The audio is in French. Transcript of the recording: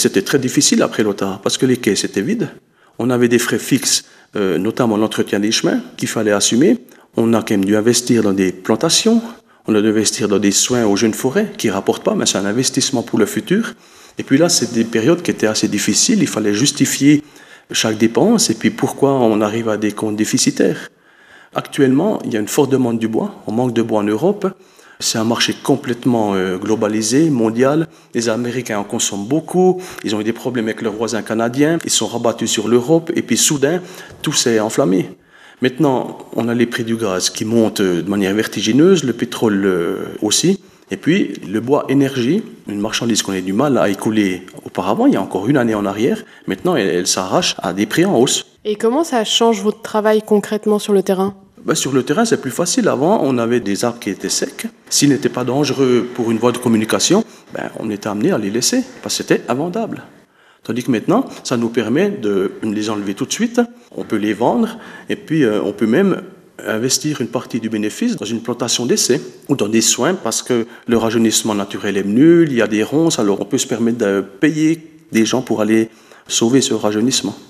c'était très difficile après l'OTA, parce que les caisses étaient vides. On avait des frais fixes, notamment l'entretien des chemins, qu'il fallait assumer. On a quand même dû investir dans des plantations, on a dû investir dans des soins aux jeunes forêts, qui ne rapportent pas, mais c'est un investissement pour le futur. Et puis là, c'est des périodes qui étaient assez difficiles, il fallait justifier chaque dépense, et puis pourquoi on arrive à des comptes déficitaires. Actuellement, il y a une forte demande du bois, on manque de bois en Europe. C'est un marché complètement globalisé, mondial. Les Américains en consomment beaucoup. Ils ont eu des problèmes avec leurs voisins canadiens. Ils sont rabattus sur l'Europe. Et puis soudain, tout s'est enflammé. Maintenant, on a les prix du gaz qui montent de manière vertigineuse, le pétrole aussi. Et puis, le bois énergie, une marchandise qu'on a du mal à écouler auparavant, il y a encore une année en arrière. Maintenant, elle s'arrache à des prix en hausse. Et comment ça change votre travail concrètement sur le terrain ? Sur le terrain, c'est plus facile. Avant, on avait des arbres qui étaient secs. S'ils n'étaient pas dangereux pour une voie de communication, on était amené à les laisser, parce que c'était invendable. Tandis que maintenant, ça nous permet de les enlever tout de suite. On peut les vendre, et puis on peut même investir une partie du bénéfice dans une plantation d'essai ou dans des soins, parce que le rajeunissement naturel est nul, il y a des ronces, alors on peut se permettre de payer des gens pour aller sauver ce rajeunissement.